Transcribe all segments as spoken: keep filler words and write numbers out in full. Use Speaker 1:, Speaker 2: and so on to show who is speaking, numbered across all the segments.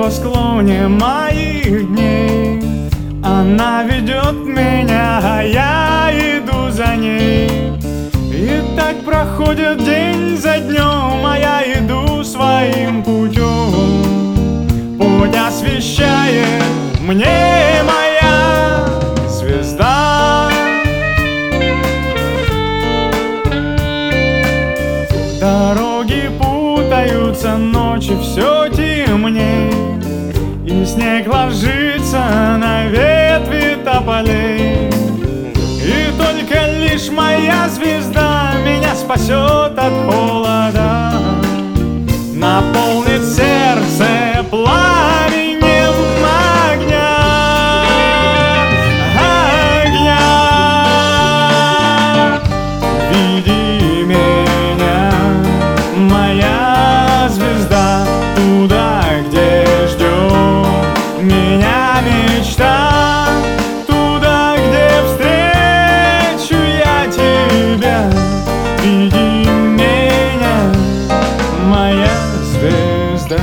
Speaker 1: небосклоне моих дней. Она ведет меня, а я иду за ней. И так проходит день за днем, а я иду своим путем. Путь освещает мне моя звезда. Дороги путаются, ночи все темней, и снег ложится на ветви тополей. И только лишь моя звезда меня спасет от холода, наполнит сердце пламенем огня. Огня. Веди меня, моя звезда, туда, где ждет меня мечта, туда, где встречу я тебя. Веди меня, моя звезда.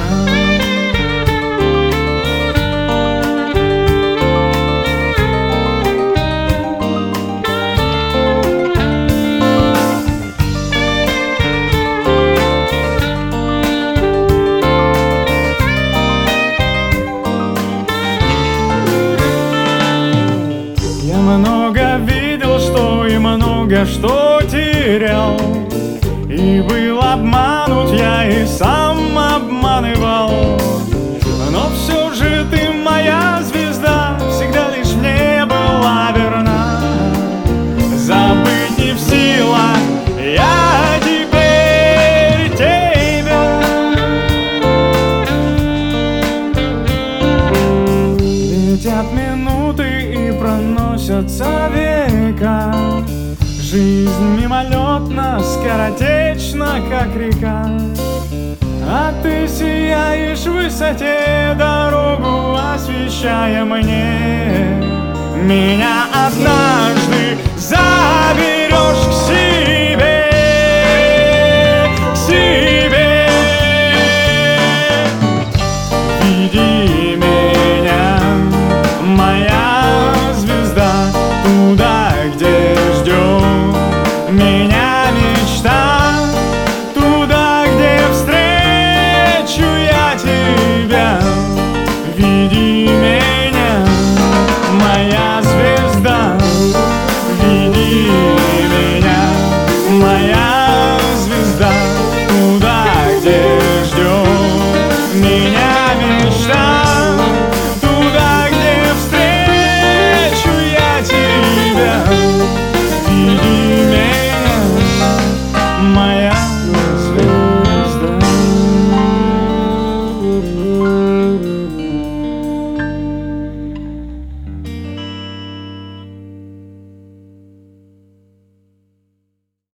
Speaker 1: Я много видел, что и много что терял, и был обманут я, и сам обманывал. Но все же ты, моя звезда, всегда лишь мне была верна. Забыть не в силах я теперь тебя. Летят минуты и проносятся века, жизнь мимолетна, скоротечна, как река. А ты сияешь в высоте, дорогу освещая мне. Меня однажды заберешь к себе.